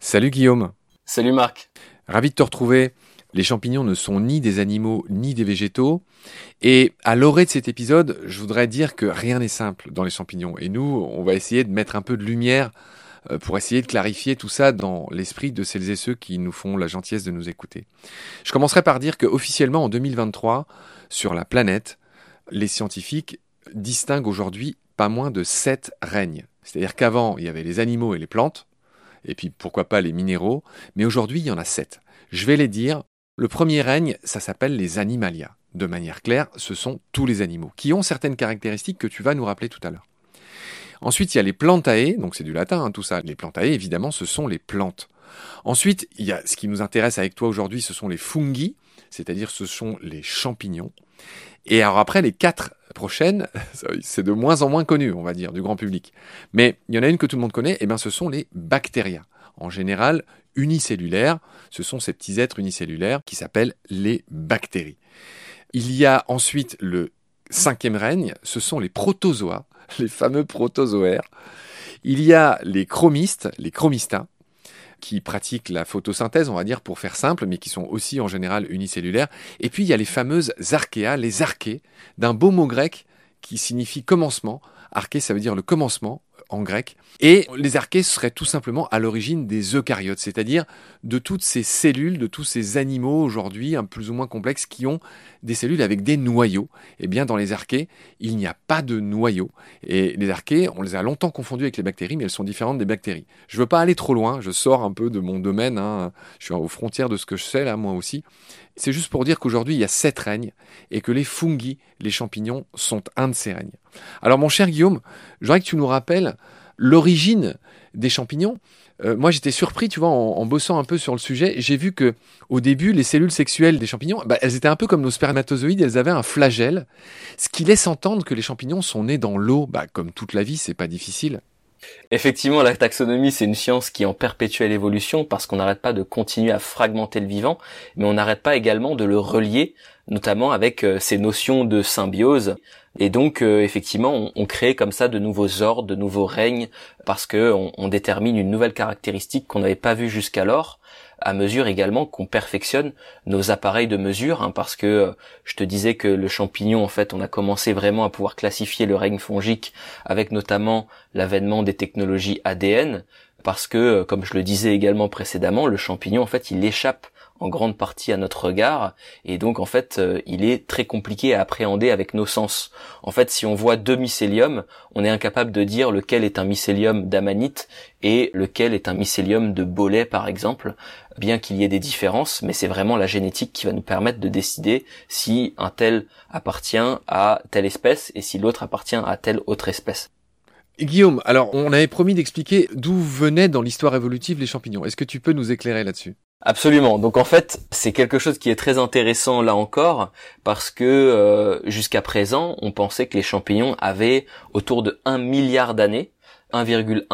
Salut Guillaume, Salut Marc. ravi de te retrouver. Les champignons ne sont ni des animaux ni des végétaux. Et à l'orée de cet épisode, je voudrais dire que rien n'est simple dans les champignons. Et nous, on va essayer de mettre un peu de lumière pour essayer de clarifier tout ça dans l'esprit de celles et ceux qui nous font la gentillesse de nous écouter. Je commencerai par dire qu'officiellement en 2023, sur la planète, les scientifiques distinguent aujourd'hui pas moins de 7 règnes. C'est-à-dire qu'avant, il y avait les animaux et les plantes, et puis pourquoi pas les minéraux, mais aujourd'hui, il y en a 7. Je vais les dire. Le premier règne, ça s'appelle les animalia. De manière claire, ce sont tous les animaux, qui ont certaines caractéristiques que tu vas nous rappeler tout à l'heure. Ensuite, il y a les plantae, donc c'est du latin tout ça. Les plantae, évidemment, ce sont les plantes. Ensuite, il y a ce qui nous intéresse avec toi aujourd'hui, ce sont les fungi, c'est-à-dire ce sont les champignons. Et alors après, les 4 prochaines, c'est de moins en moins connu, on va dire, du grand public. Mais il y en a une que tout le monde connaît, et bien ce sont les bactéria. En général, unicellulaires, ce sont ces petits êtres unicellulaires qui s'appellent les bactéries. Il y a ensuite le 5e règne, ce sont les protozoa, les fameux protozoaires. Il y a les chromistes, les chromista, qui pratiquent la photosynthèse, on va dire, pour faire simple, mais qui sont aussi en général unicellulaires. Et puis il y a les fameuses archéas, les archées, d'un beau mot grec qui signifie commencement. Arché, ça veut dire le commencement en grec. Et les archées seraient tout simplement à l'origine des eucaryotes, c'est-à-dire de toutes ces cellules, de tous ces animaux aujourd'hui, plus ou moins complexes, qui ont des cellules avec des noyaux. Eh bien, dans les archées, il n'y a pas de noyaux. Et les archées, on les a longtemps confondues avec les bactéries, mais elles sont différentes des bactéries. Je ne veux pas aller trop loin, je sors un peu de mon domaine, je suis aux frontières de ce que je sais, là, moi aussi. C'est juste pour dire qu'aujourd'hui, il y a 7 règnes, et que les fungi, les champignons, sont un de ces règnes. Alors, mon cher Guillaume, je voudrais que tu nous rappelles l'origine des champignons. Moi, j'étais surpris, tu vois, en bossant un peu sur le sujet. J'ai vu que, au début, les cellules sexuelles des champignons, elles étaient un peu comme nos spermatozoïdes, elles avaient un flagelle, ce qui laisse entendre que les champignons sont nés dans l'eau. Comme toute la vie, c'est pas difficile. Effectivement, la taxonomie, c'est une science qui est en perpétuelle évolution parce qu'on n'arrête pas de continuer à fragmenter le vivant, mais on n'arrête pas également de le relier, notamment avec ces notions de symbiose. Et donc, effectivement, on crée comme ça de nouveaux ordres, de nouveaux règnes, parce que on détermine une nouvelle caractéristique qu'on n'avait pas vue jusqu'alors, à mesure également qu'on perfectionne nos appareils de mesure, parce que je te disais que le champignon, en fait, on a commencé vraiment à pouvoir classifier le règne fongique avec notamment l'avènement des technologies ADN, parce que, comme je le disais également précédemment, le champignon, en fait, il échappe en grande partie à notre regard, et donc en fait il est très compliqué à appréhender avec nos sens. En fait, si on voit 2 mycéliums, on est incapable de dire lequel est un mycélium d'amanite et lequel est un mycélium de bolet par exemple, bien qu'il y ait des différences, mais c'est vraiment la génétique qui va nous permettre de décider si un tel appartient à telle espèce et si l'autre appartient à telle autre espèce. Guillaume, alors on avait promis d'expliquer d'où venaient dans l'histoire évolutive les champignons. Est-ce que tu peux nous éclairer là-dessus ? Absolument. Donc en fait, c'est quelque chose qui est très intéressant là encore parce que jusqu'à présent, on pensait que les champignons avaient autour de 1 milliard d'années, 1,1,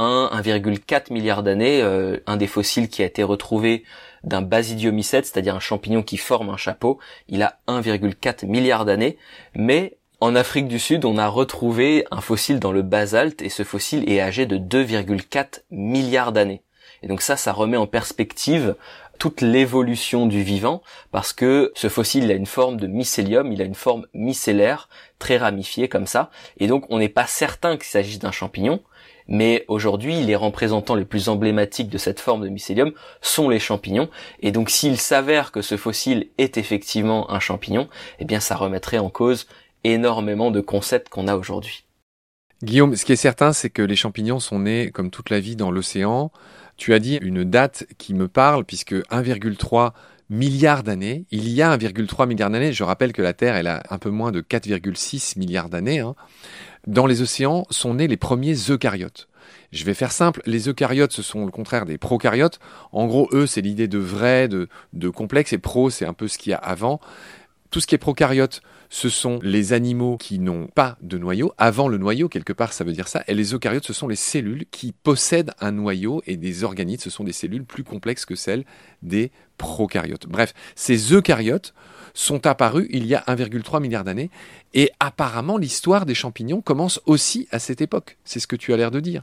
1,4 milliard d'années. Un des fossiles qui a été retrouvé d'un basidiomycète, c'est-à-dire un champignon qui forme un chapeau, il a 1,4 milliard d'années, mais en Afrique du Sud, on a retrouvé un fossile dans le basalte et ce fossile est âgé de 2,4 milliards d'années. Et donc ça remet en perspective toute l'évolution du vivant, parce que ce fossile, il a une forme de mycélium, il a une forme micellaire, très ramifiée comme ça, et donc on n'est pas certain qu'il s'agisse d'un champignon, mais aujourd'hui, les représentants les plus emblématiques de cette forme de mycélium sont les champignons, et donc s'il s'avère que ce fossile est effectivement un champignon, eh bien ça remettrait en cause énormément de concepts qu'on a aujourd'hui. Guillaume, ce qui est certain, c'est que les champignons sont nés, comme toute la vie, dans l'océan. Tu as dit une date qui me parle, puisque 1,3 milliard d'années, il y a 1,3 milliard d'années, je rappelle que la Terre, elle a un peu moins de 4,6 milliards d'années, dans les océans sont nés les premiers eucaryotes. Je vais faire simple, les eucaryotes, ce sont le contraire des procaryotes. En gros, eux, c'est l'idée de vrai, de complexe, et pro, c'est un peu ce qu'il y a avant. Tout ce qui est procaryote, ce sont les animaux qui n'ont pas de noyau. Avant le noyau, quelque part, ça veut dire ça. Et les eucaryotes, ce sont les cellules qui possèdent un noyau. Et des organites, ce sont des cellules plus complexes que celles des procaryotes. Bref, ces eucaryotes sont apparus il y a 1,3 milliard d'années. Et apparemment, l'histoire des champignons commence aussi à cette époque. C'est ce que tu as l'air de dire.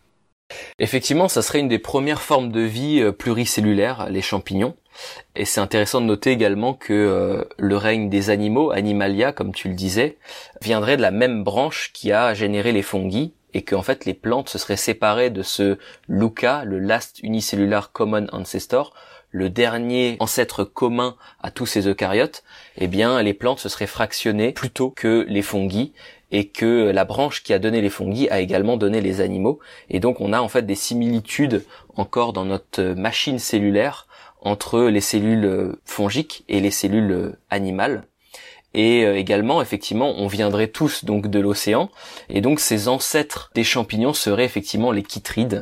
Effectivement, ça serait une des premières formes de vie pluricellulaires, les champignons. Et c'est intéressant de noter également que le règne des animaux, Animalia, comme tu le disais, viendrait de la même branche qui a généré les fungi, et que en fait les plantes se seraient séparées de ce LUCA, le Last Unicellular Common Ancestor, le dernier ancêtre commun à tous ces eucaryotes. Eh bien, les plantes se seraient fractionnées plutôt que les fungi, et que la branche qui a donné les fungi a également donné les animaux. Et donc on a en fait des similitudes encore dans notre machine cellulaire entre les cellules fongiques et les cellules animales. Et également, effectivement, on viendrait tous donc de l'océan, et donc ces ancêtres des champignons seraient effectivement les chytrides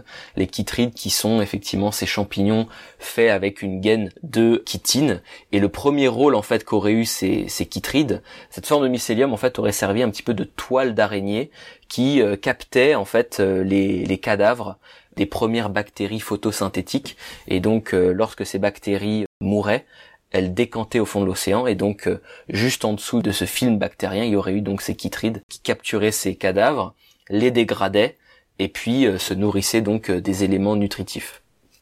qui sont effectivement ces champignons faits avec une gaine de chitine. Et le premier rôle en fait qu'auraient eu ces chytrides, cette forme de mycélium en fait aurait servi un petit peu de toile d'araignée qui captait en fait les cadavres des premières bactéries photosynthétiques. Et donc lorsque ces bactéries mouraient, elles décantaient au fond de l'océan, et donc juste en dessous de ce film bactérien, il y aurait eu donc ces chytrides qui capturaient ces cadavres, les dégradaient, et puis se nourrissaient donc des éléments nutritifs.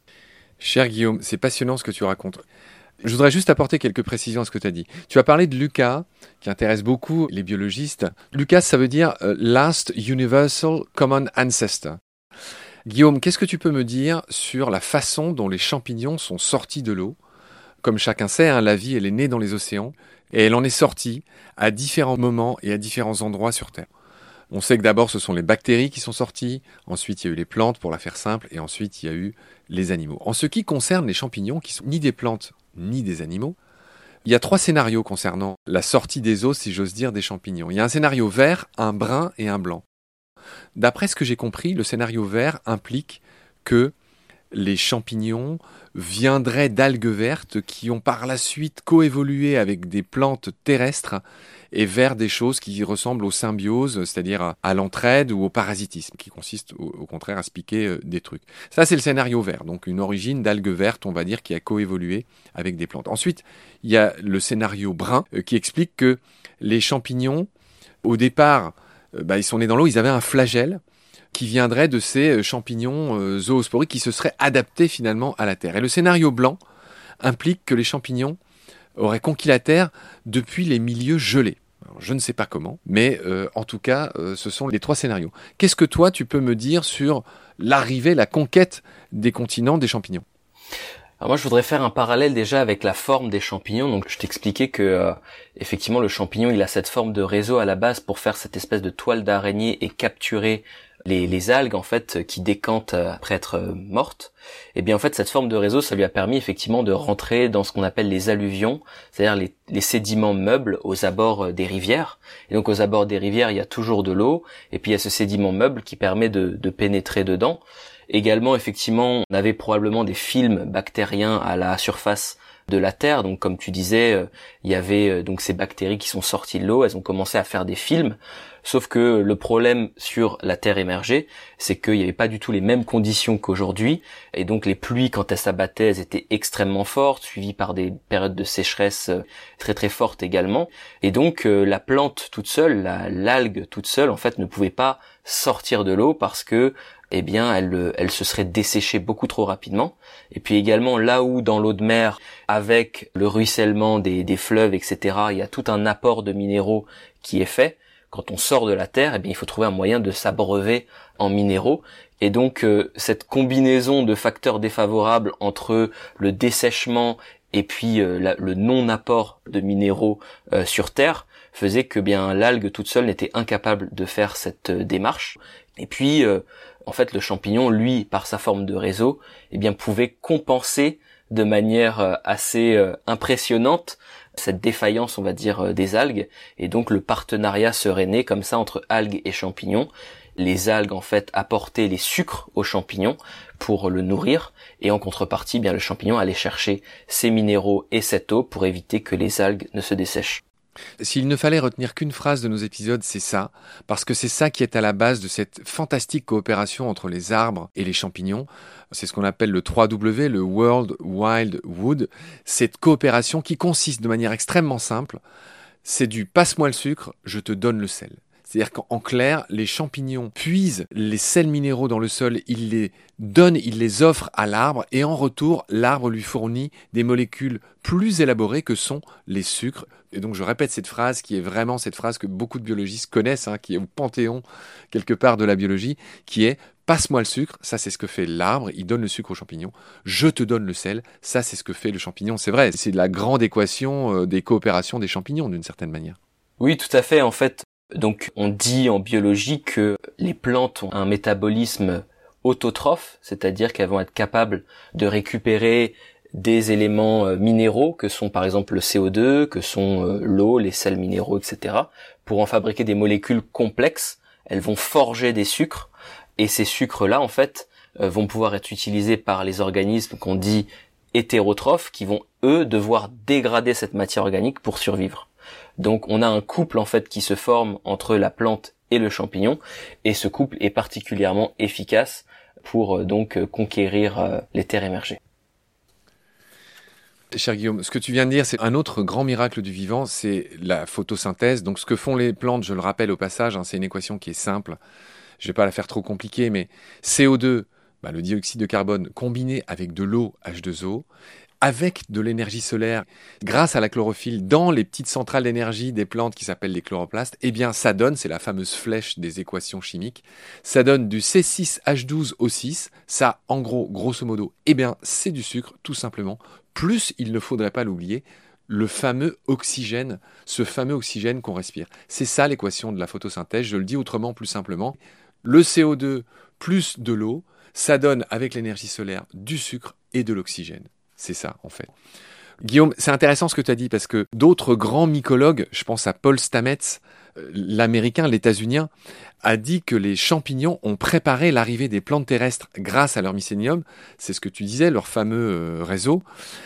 Cher Guillaume, c'est passionnant ce que tu racontes. Je voudrais juste apporter quelques précisions à ce que tu as dit. Tu as parlé de LUCA, qui intéresse beaucoup les biologistes. LUCA, ça veut dire Last Universal Common Ancestor. Guillaume, qu'est-ce que tu peux me dire sur la façon dont les champignons sont sortis de l'eau ? Comme chacun sait, la vie, elle est née dans les océans et elle en est sortie à différents moments et à différents endroits sur Terre. On sait que d'abord, ce sont les bactéries qui sont sorties, ensuite il y a eu les plantes, pour la faire simple, et ensuite il y a eu les animaux. En ce qui concerne les champignons, qui sont ni des plantes ni des animaux, il y a 3 scénarios concernant la sortie des eaux, si j'ose dire, des champignons. Il y a un scénario vert, un brun et un blanc. D'après ce que j'ai compris, le scénario vert implique que les champignons viendraient d'algues vertes qui ont par la suite coévolué avec des plantes terrestres et vers des choses qui ressemblent aux symbioses, c'est-à-dire à l'entraide ou au parasitisme, qui consiste au contraire à se piquer des trucs. Ça, c'est le scénario vert, donc une origine d'algues vertes, on va dire, qui a coévolué avec des plantes. Ensuite, il y a le scénario brun qui explique que les champignons, au départ, ils sont nés dans l'eau, ils avaient un flagelle qui viendrait de ces champignons zoosporiques qui se seraient adaptés finalement à la Terre. Et le scénario blanc implique que les champignons auraient conquis la Terre depuis les milieux gelés. Alors, je ne sais pas comment, mais en tout cas, ce sont les 3 scénarios. Qu'est-ce que toi, tu peux me dire sur l'arrivée, la conquête des continents des champignons ? Alors moi, je voudrais faire un parallèle déjà avec la forme des champignons. Donc, je t'expliquais que effectivement, le champignon, il a cette forme de réseau à la base pour faire cette espèce de toile d'araignée et capturer les algues en fait qui décantent après être mortes. Et bien en fait cette forme de réseau, ça lui a permis effectivement de rentrer dans ce qu'on appelle les alluvions, c'est-à-dire les sédiments meubles aux abords des rivières. Et donc aux abords des rivières, il y a toujours de l'eau, et puis il y a ce sédiment meuble qui permet de pénétrer dedans. Également effectivement, on avait probablement des films bactériens à la surface de la Terre, donc comme tu disais, il y avait donc ces bactéries qui sont sorties de l'eau, elles ont commencé à faire des films. Sauf que le problème sur la Terre émergée, c'est qu'il n'y avait pas du tout les mêmes conditions qu'aujourd'hui, et donc les pluies, quand elles s'abattaient, elles étaient extrêmement fortes, suivies par des périodes de sécheresse très très fortes également. Et donc la plante toute seule, l'algue toute seule, en fait, ne pouvait pas sortir de l'eau parce que eh bien, elle se serait desséchée beaucoup trop rapidement. Et puis également, là où dans l'eau de mer, avec le ruissellement des fleuves, etc., il y a tout un apport de minéraux qui est fait. Quand on sort de la Terre, eh bien, il faut trouver un moyen de s'abreuver en minéraux. Et donc, cette combinaison de facteurs défavorables entre le dessèchement et puis le non-apport de minéraux sur Terre faisait que bien l'algue toute seule n'était incapable de faire cette démarche. Et puis, en fait, le champignon, lui, par sa forme de réseau, eh bien, pouvait compenser de manière assez impressionnante cette défaillance, on va dire, des algues. Et donc, le partenariat serait né comme ça entre algues et champignons. Les algues, en fait, apportaient les sucres aux champignons pour le nourrir. Et en contrepartie, bien, le champignon allait chercher ces minéraux et cette eau pour éviter que les algues ne se dessèchent. S'il ne fallait retenir qu'une phrase de nos épisodes, c'est ça, parce que c'est ça qui est à la base de cette fantastique coopération entre les arbres et les champignons. C'est ce qu'on appelle le 3W, le World Wild Wood. Cette coopération qui consiste de manière extrêmement simple, c'est du passe-moi le sucre, je te donne le sel. C'est-à-dire qu'en clair, les champignons puisent les sels minéraux dans le sol, ils les donnent, ils les offrent à l'arbre et en retour, l'arbre lui fournit des molécules plus élaborées que sont les sucres. Et donc je répète cette phrase qui est vraiment cette phrase que beaucoup de biologistes connaissent, qui est au panthéon quelque part de la biologie, qui est « passe-moi le sucre », ça c'est ce que fait l'arbre, il donne le sucre au champignon, « je te donne le sel », ça c'est ce que fait le champignon. C'est vrai, c'est la grande équation des coopérations des champignons d'une certaine manière. Oui, tout à fait. En fait, donc on dit en biologie que les plantes ont un métabolisme autotrophe, c'est-à-dire qu'elles vont être capables de récupérer des éléments minéraux que sont par exemple le CO2, que sont l'eau, les sels minéraux, etc. pour en fabriquer des molécules complexes. Elles vont forger des sucres et ces sucres-là, en fait, vont pouvoir être utilisés par les organismes qu'on dit hétérotrophes qui vont, eux, devoir dégrader cette matière organique pour survivre. Donc on a un couple en fait qui se forme entre la plante et le champignon et ce couple est particulièrement efficace pour donc conquérir les terres émergées. Cher Guillaume, ce que tu viens de dire, c'est un autre grand miracle du vivant, c'est la photosynthèse. Donc ce que font les plantes, je le rappelle au passage, c'est une équation qui est simple. Je ne vais pas la faire trop compliquée, mais CO2, le dioxyde de carbone, combiné avec de l'eau H2O, avec de l'énergie solaire, grâce à la chlorophylle, dans les petites centrales d'énergie des plantes qui s'appellent les chloroplastes, eh bien ça donne, c'est la fameuse flèche des équations chimiques, ça donne du C6H12O6, ça en gros, grosso modo, eh bien c'est du sucre, tout simplement, plus il ne faudrait pas l'oublier, le fameux oxygène, ce fameux oxygène qu'on respire. C'est ça l'équation de la photosynthèse, je le dis autrement, plus simplement, le CO2 plus de l'eau, ça donne avec l'énergie solaire du sucre et de l'oxygène. C'est ça, en fait. Guillaume, c'est intéressant ce que tu as dit parce que d'autres grands mycologues, je pense à Paul Stamets, l'américain, l'états-unien, a dit que les champignons ont préparé l'arrivée des plantes terrestres grâce à leur mycénium. C'est ce que tu disais, leur fameux réseau.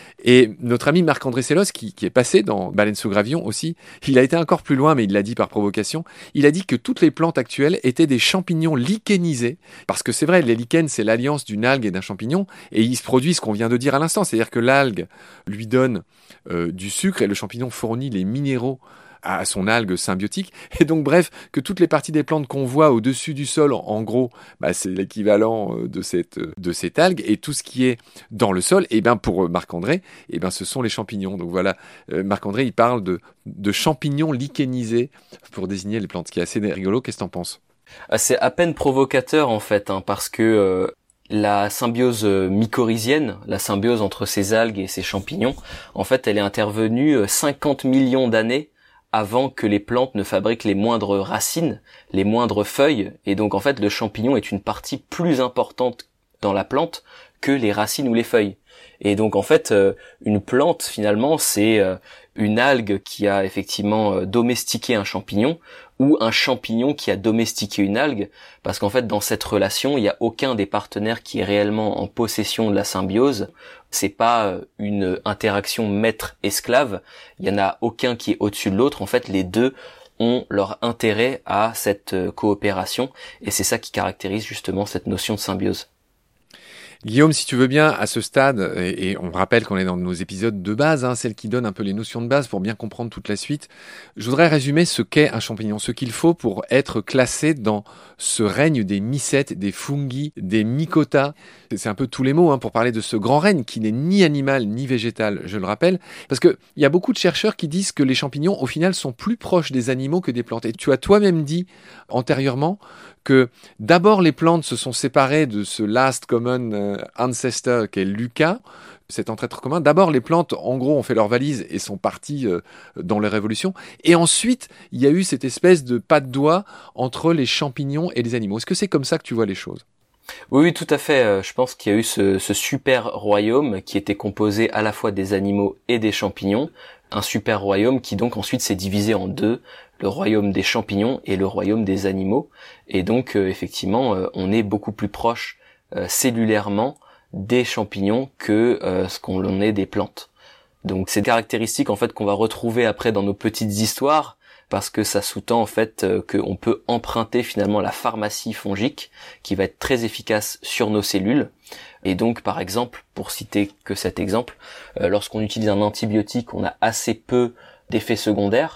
Et notre ami Marc-André Sellos, qui est passé dans Baleine sous gravillon aussi, il a été encore plus loin, mais il l'a dit par provocation. Il a dit que toutes les plantes actuelles étaient des champignons lichénisés. Parce que c'est vrai, les lichens, c'est l'alliance d'une algue et d'un champignon. Et il se produit ce qu'on vient de dire à l'instant. C'est-à-dire que l'algue lui donne du sucre et le champignon fournit les minéraux à son algue symbiotique. Et donc, bref, que toutes les parties des plantes qu'on voit au-dessus du sol, en gros, c'est l'équivalent de cette algue. Et tout ce qui est dans le sol, pour Marc-André, ce sont les champignons. Donc voilà, Marc-André, il parle de champignons lichénisés pour désigner les plantes, ce qui est assez rigolo. Qu'est-ce que t'en penses ? C'est à peine provocateur, en fait, parce que la symbiose mycorhizienne, la symbiose entre ces algues et ces champignons, en fait, elle est intervenue 50 millions d'années avant que les plantes ne fabriquent les moindres racines, les moindres feuilles, et donc en fait le champignon est une partie plus importante dans la plante que les racines ou les feuilles. Et donc en fait une plante finalement c'est une algue qui a effectivement domestiqué un champignon ou un champignon qui a domestiqué une algue, parce qu'en fait dans cette relation il n'y a aucun des partenaires qui est réellement en possession de la symbiose. C'est pas une interaction maître-esclave, il y en a aucun qui est au-dessus de l'autre, en fait les deux ont leur intérêt à cette coopération et c'est ça qui caractérise justement cette notion de symbiose. Guillaume, si tu veux bien, à ce stade, et on rappelle qu'on est dans nos épisodes de base, celles qui donnent un peu les notions de base pour bien comprendre toute la suite, je voudrais résumer ce qu'est un champignon, ce qu'il faut pour être classé dans ce règne des mycètes, des fungi, des mycotas. C'est un peu tous les mots pour parler de ce grand règne qui n'est ni animal ni végétal, je le rappelle, parce qu'il y a beaucoup de chercheurs qui disent que les champignons, au final, sont plus proches des animaux que des plantes. Et tu as toi-même dit antérieurement que d'abord les plantes se sont séparées de ce last common ancestor qu'est Lucas, cet ancêtre commun. D'abord les plantes, en gros, ont fait leur valise et sont parties dans les révolutions. Et ensuite, il y a eu cette espèce de pas de doigt entre les champignons et les animaux. Est-ce que c'est comme ça que tu vois les choses ? Oui, tout à fait. Je pense qu'il y a eu ce super royaume qui était composé à la fois des animaux et des champignons. Un super royaume qui donc ensuite s'est divisé en deux, le royaume des champignons et le royaume des animaux. Et donc effectivement, on est beaucoup plus proche cellulairement des champignons que ce qu'on est des plantes. Donc c'est des caractéristiques en fait qu'on va retrouver après dans nos petites histoires, parce que ça sous-tend en fait qu'on peut emprunter finalement la pharmacie fongique qui va être très efficace sur nos cellules. Et donc par exemple, pour citer que cet exemple, lorsqu'on utilise un antibiotique, on a assez peu d'effets secondaires,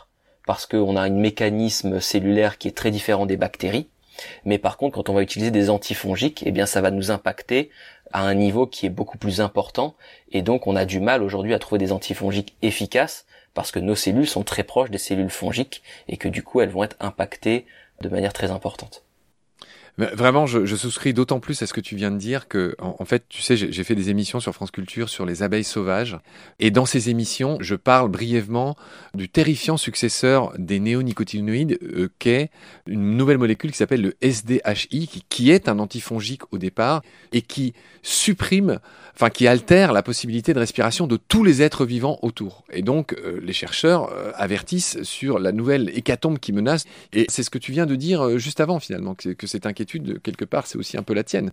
parce qu'on a un mécanisme cellulaire qui est très différent des bactéries. Mais par contre, quand on va utiliser des antifongiques, eh bien ça va nous impacter à un niveau qui est beaucoup plus important, et donc on a du mal aujourd'hui à trouver des antifongiques efficaces parce que nos cellules sont très proches des cellules fongiques et que du coup elles vont être impactées de manière très importante. Vraiment, je souscris d'autant plus à ce que tu viens de dire que, en fait, tu sais, j'ai fait des émissions sur France Culture sur les abeilles sauvages. Et dans ces émissions, je parle brièvement du terrifiant successeur des néonicotinoïdes, qu'est une nouvelle molécule qui s'appelle le SDHI, qui est un antifongique au départ et qui supprime, enfin, qui altère la possibilité de respiration de tous les êtres vivants autour. Et donc, les chercheurs avertissent sur la nouvelle hécatombe qui menace. Et c'est ce que tu viens de dire juste avant, finalement, que cette inquiétude, quelque part, c'est aussi un peu la tienne.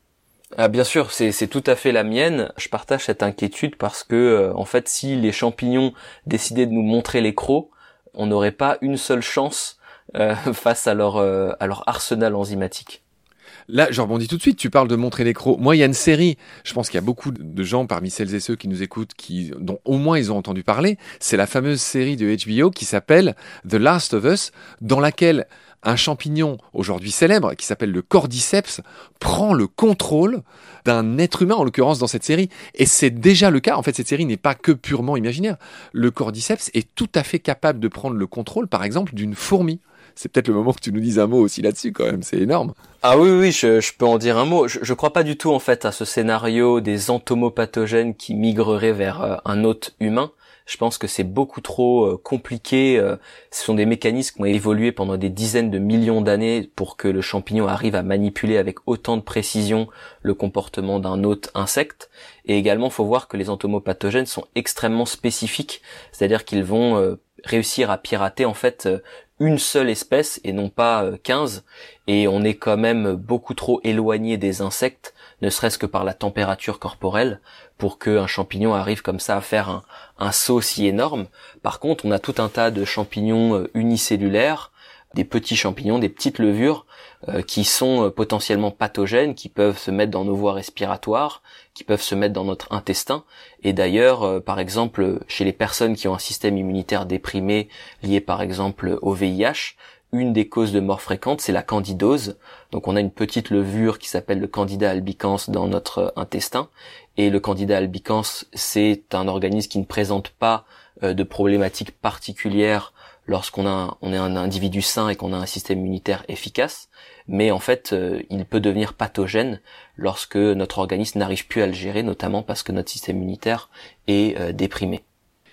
Ah, bien sûr, c'est tout à fait la mienne. Je partage cette inquiétude parce que, en fait, si les champignons décidaient de nous montrer les crocs, on n'aurait pas une seule chance face à leur arsenal enzymatique. Là, je rebondis tout de suite, tu parles de montrer les crocs. Moi, il y a une série, je pense qu'il y a beaucoup de gens parmi celles et ceux qui nous écoutent, dont au moins ils ont entendu parler. C'est la fameuse série de HBO qui s'appelle The Last of Us, dans laquelle un champignon aujourd'hui célèbre, qui s'appelle le cordyceps, prend le contrôle d'un être humain, en l'occurrence dans cette série. Et c'est déjà le cas. En fait, cette série n'est pas que purement imaginaire. Le cordyceps est tout à fait capable de prendre le contrôle, par exemple, d'une fourmi. C'est peut-être le moment que tu nous dises un mot aussi là-dessus, quand même. C'est énorme. Ah oui, je peux en dire un mot. Je crois pas du tout, en fait, à ce scénario des entomopathogènes qui migreraient vers un hôte humain. Je pense que c'est beaucoup trop compliqué. Ce sont des mécanismes qui ont évolué pendant des dizaines de millions d'années pour que le champignon arrive à manipuler avec autant de précision le comportement d'un hôte insecte. Et également, il faut voir que les entomopathogènes sont extrêmement spécifiques, c'est-à-dire qu'ils vont réussir à pirater en fait une seule espèce et non pas 15, et on est quand même beaucoup trop éloigné des insectes, ne serait-ce que par la température corporelle, pour qu'un champignon arrive comme ça à faire un saut si énorme. Par contre, on a tout un tas de champignons unicellulaires, des petits champignons, des petites levures, qui sont potentiellement pathogènes, qui peuvent se mettre dans nos voies respiratoires, qui peuvent se mettre dans notre intestin. Et d'ailleurs, par exemple, chez les personnes qui ont un système immunitaire déprimé, lié par exemple au VIH, une des causes de mort fréquentes, c'est la candidose. Donc on a une petite levure qui s'appelle le Candida albicans dans notre intestin. Et le Candida albicans, c'est un organisme qui ne présente pas de problématiques particulières on est un individu sain et qu'on a un système immunitaire efficace, mais en fait, il peut devenir pathogène lorsque notre organisme n'arrive plus à le gérer, notamment parce que notre système immunitaire est déprimé.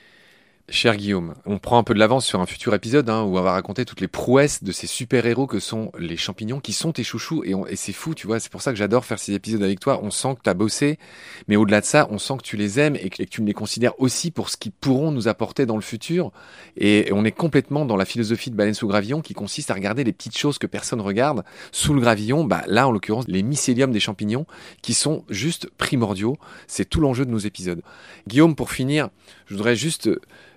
Cher Guillaume, on prend un peu de l'avance sur un futur épisode où on va raconter toutes les prouesses de ces super-héros que sont les champignons, qui sont tes chouchous, et c'est fou, tu vois, c'est pour ça que j'adore faire ces épisodes avec toi. On sent que tu as bossé, mais au-delà de ça, on sent que tu les aimes et que tu les considères aussi pour ce qu'ils pourront nous apporter dans le futur. Et on est complètement dans la philosophie de Baleine sous gravillon qui consiste à regarder les petites choses que personne regarde sous le gravillon. Là, en l'occurrence, les mycéliums des champignons qui sont juste primordiaux. C'est tout l'enjeu de nos épisodes. Guillaume, pour finir, je voudrais juste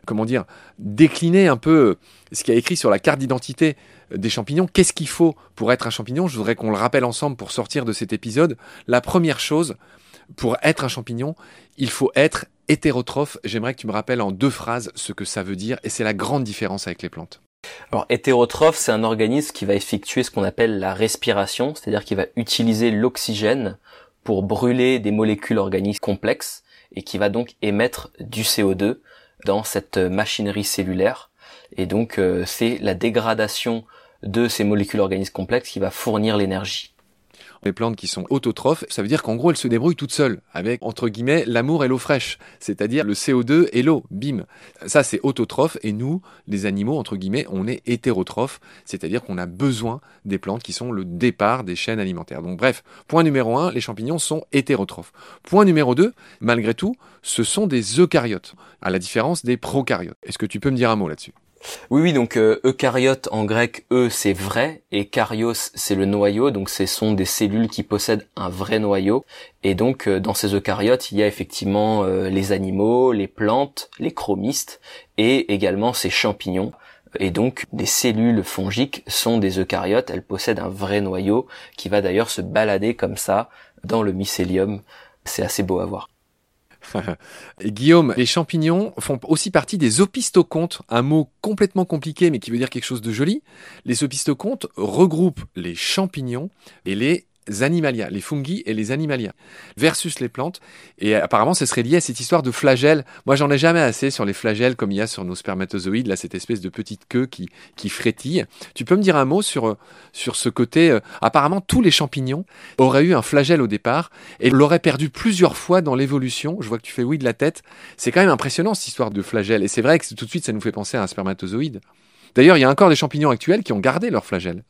décliner un peu ce qu'il y a écrit sur la carte d'identité des champignons. Qu'est-ce qu'il faut pour être un champignon ? Je voudrais qu'on le rappelle ensemble pour sortir de cet épisode. La première chose, pour être un champignon, il faut être hétérotrophe. J'aimerais que tu me rappelles en 2 phrases ce que ça veut dire, et c'est la grande différence avec les plantes. Alors, hétérotrophe, c'est un organisme qui va effectuer ce qu'on appelle la respiration, c'est-à-dire qu'il va utiliser l'oxygène pour brûler des molécules organiques complexes et qui va donc émettre du CO2 dans cette machinerie cellulaire. Et donc, c'est la dégradation de ces molécules organisques complexes qui va fournir l'énergie. Les plantes qui sont autotrophes, ça veut dire qu'en gros, elles se débrouillent toutes seules, avec, entre guillemets, l'amour et l'eau fraîche, c'est-à-dire le CO2 et l'eau, bim. Ça, c'est autotrophe, et nous, les animaux, entre guillemets, on est hétérotrophes, c'est-à-dire qu'on a besoin des plantes qui sont le départ des chaînes alimentaires. Donc bref, point numéro 1, les champignons sont hétérotrophes. Point numéro 2, malgré tout, ce sont des eucaryotes, à la différence des prokaryotes. Est-ce que tu peux me dire un mot là-dessus ? Oui, donc eucaryote en grec, c'est vrai, et karyos c'est le noyau, donc ce sont des cellules qui possèdent un vrai noyau, et donc dans ces eucaryotes il y a effectivement les animaux, les plantes, les chromystes, et également ces champignons. Et donc des cellules fongiques sont des eucaryotes, elles possèdent un vrai noyau qui va d'ailleurs se balader comme ça dans le mycélium. C'est assez beau à voir. Et Guillaume, les champignons font aussi partie des opisthocondtes, un mot complètement compliqué mais qui veut dire quelque chose de joli. Les opisthocondtes regroupent les champignons et les animalia, les fungi et les animalia, versus les plantes. Et apparemment, ce serait lié à cette histoire de flagelles. Moi, j'en ai jamais assez sur les flagelles comme il y a sur nos spermatozoïdes, là, cette espèce de petite queue qui frétille. Tu peux me dire un mot sur ce côté apparemment, tous les champignons auraient eu un flagelle au départ et l'auraient perdu plusieurs fois dans l'évolution. Je vois que tu fais oui de la tête. C'est quand même impressionnant, cette histoire de flagelle. Et c'est vrai que tout de suite, ça nous fait penser à un spermatozoïde. D'ailleurs, il y a encore des champignons actuels qui ont gardé leur flagelle.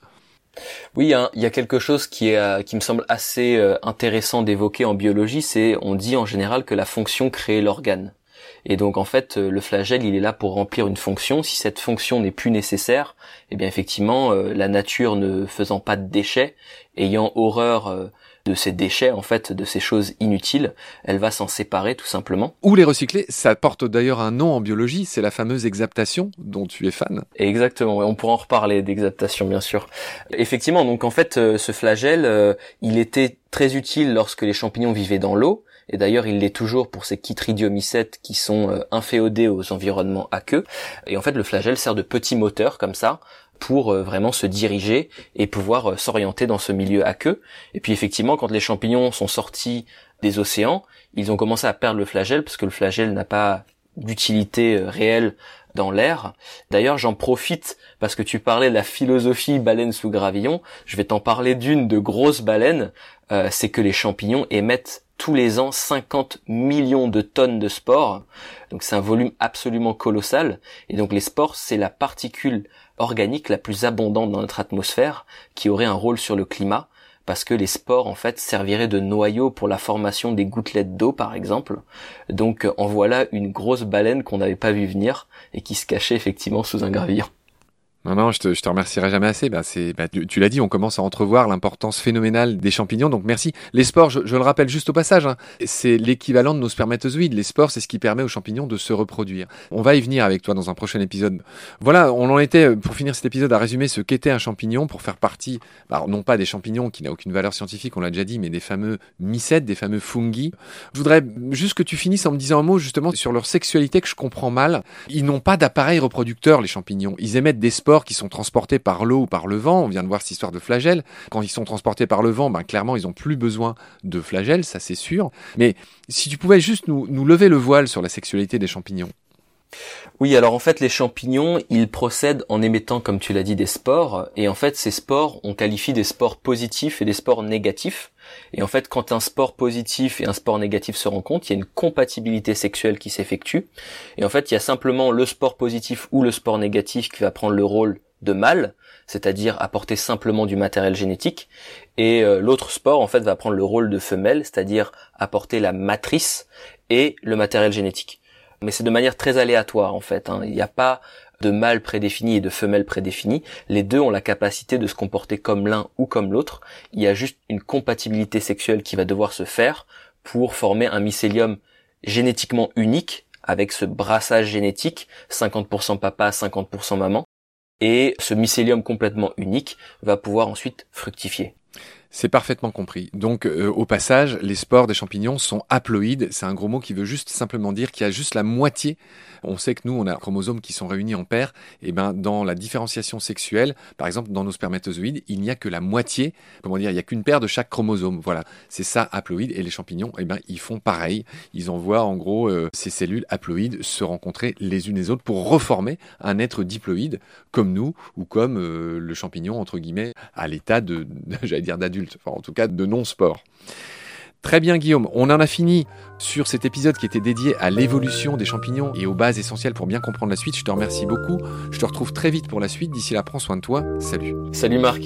Oui, hein, il y a quelque chose qui me semble assez intéressant d'évoquer en biologie, c'est on dit en général que la fonction crée l'organe. Et donc en fait, le flagelle, il est là pour remplir une fonction. Si cette fonction n'est plus nécessaire, eh bien effectivement, la nature ne faisant pas de déchets, ayant horreur de ces déchets, en fait, de ces choses inutiles, elle va s'en séparer tout simplement. Ou les recycler, ça porte d'ailleurs un nom en biologie, c'est la fameuse exaptation dont tu es fan. Exactement, on pourra en reparler d'exaptation bien sûr. Effectivement, donc en fait, ce flagelle, il était très utile lorsque les champignons vivaient dans l'eau, et d'ailleurs il l'est toujours pour ces chytridiomycètes qui sont inféodés aux environnements aqueux, et en fait le flagelle sert de petit moteur comme ça, pour vraiment se diriger et pouvoir s'orienter dans ce milieu aqueux. Et puis effectivement, quand les champignons sont sortis des océans, ils ont commencé à perdre le flagelle, parce que le flagelle n'a pas d'utilité réelle dans l'air. D'ailleurs, j'en profite, parce que tu parlais de la philosophie baleine sous gravillon, je vais t'en parler d'une de grosse baleine, c'est que les champignons émettent tous les ans 50 millions de tonnes de spores. Donc c'est un volume absolument colossal. Et donc les spores, c'est la particule organique la plus abondante dans notre atmosphère, qui aurait un rôle sur le climat, parce que les spores en fait serviraient de noyau pour la formation des gouttelettes d'eau par exemple. Donc en voilà une grosse baleine qu'on n'avait pas vu venir et qui se cachait effectivement sous un gravillon. Non, je te remercierai jamais assez. Tu l'as dit, on commence à entrevoir l'importance phénoménale des champignons. Donc merci. Les spores, je le rappelle juste au passage, hein, c'est l'équivalent de nos spermatozoïdes. Les spores, c'est ce qui permet aux champignons de se reproduire. On va y venir avec toi dans un prochain épisode. Voilà, on en était, pour finir cet épisode, à résumer ce qu'était un champignon pour faire partie, non pas des champignons qui n'a aucune valeur scientifique, on l'a déjà dit, mais des fameux mycètes, des fameux fungi. Je voudrais juste que tu finisses en me disant un mot justement sur leur sexualité que je comprends mal. Ils n'ont pas d'appareil reproducteur, les champignons. Ils émettent des spores qui sont transportés par l'eau ou par le vent. On vient de voir cette histoire de flagelle. Quand ils sont transportés par le vent, clairement, ils n'ont plus besoin de flagelle, ça c'est sûr. Mais si tu pouvais juste nous lever le voile sur la sexualité des champignons. Oui, alors en fait, les champignons, ils procèdent en émettant, comme tu l'as dit, des spores. Et en fait, ces spores, on qualifie des spores positifs et des spores négatifs. Et en fait, quand un spore positif et un spore négatif se rencontrent, il y a une compatibilité sexuelle qui s'effectue. Et en fait, il y a simplement le spore positif ou le spore négatif qui va prendre le rôle de mâle, c'est-à-dire apporter simplement du matériel génétique. Et l'autre spore, en fait, va prendre le rôle de femelle, c'est-à-dire apporter la matrice et le matériel génétique. Mais c'est de manière très aléatoire, en fait, hein. Il n'y a pas de mâle prédéfini et de femelle prédéfinie. Les deux ont la capacité de se comporter comme l'un ou comme l'autre. Il y a juste une compatibilité sexuelle qui va devoir se faire pour former un mycélium génétiquement unique, avec ce brassage génétique, 50% papa, 50% maman. Et ce mycélium complètement unique va pouvoir ensuite fructifier. C'est parfaitement compris. Donc, au passage, les spores des champignons sont haploïdes. C'est un gros mot qui veut juste simplement dire qu'il y a juste la moitié. On sait que nous, on a chromosomes qui sont réunis en paires. Et dans la différenciation sexuelle, par exemple, dans nos spermatozoïdes, il n'y a que la moitié. Il n'y a qu'une paire de chaque chromosome. Voilà. C'est ça, haploïde. Et les champignons, ils font pareil. Ils envoient, en gros, ces cellules haploïdes se rencontrer les unes les autres pour reformer un être diploïde, comme nous, ou comme le champignon, entre guillemets, à l'état d'adulte. Enfin, en tout cas de non-sport. Très bien Guillaume, on en a fini sur cet épisode qui était dédié à l'évolution des champignons et aux bases essentielles pour bien comprendre la suite. Je te remercie beaucoup, je te retrouve très vite pour la suite. D'ici là, prends soin de toi, salut. Salut Marc.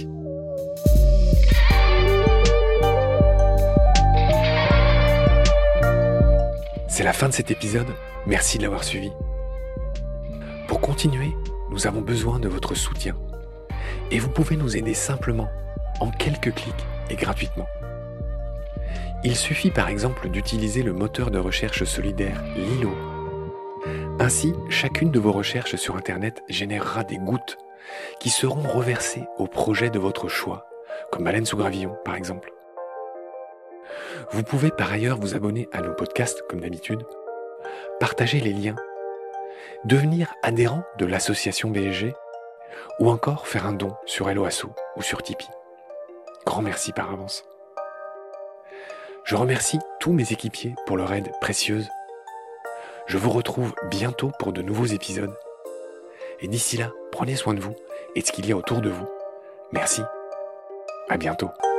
C'est la fin de cet épisode, merci de l'avoir suivi. Pour continuer, nous avons besoin de votre soutien. Et vous pouvez nous aider simplement, en quelques clics et gratuitement. Il suffit par exemple d'utiliser le moteur de recherche solidaire Lilo. Ainsi, chacune de vos recherches sur Internet générera des gouttes qui seront reversées au projet de votre choix, comme Baleine sous gravillon par exemple. Vous pouvez par ailleurs vous abonner à nos podcasts comme d'habitude, partager les liens, devenir adhérent de l'association BSG ou encore faire un don sur Helloasso ou sur Tipeee. Grand merci par avance. Je remercie tous mes équipiers pour leur aide précieuse. Je vous retrouve bientôt pour de nouveaux épisodes. Et d'ici là, prenez soin de vous et de ce qu'il y a autour de vous. Merci. À bientôt.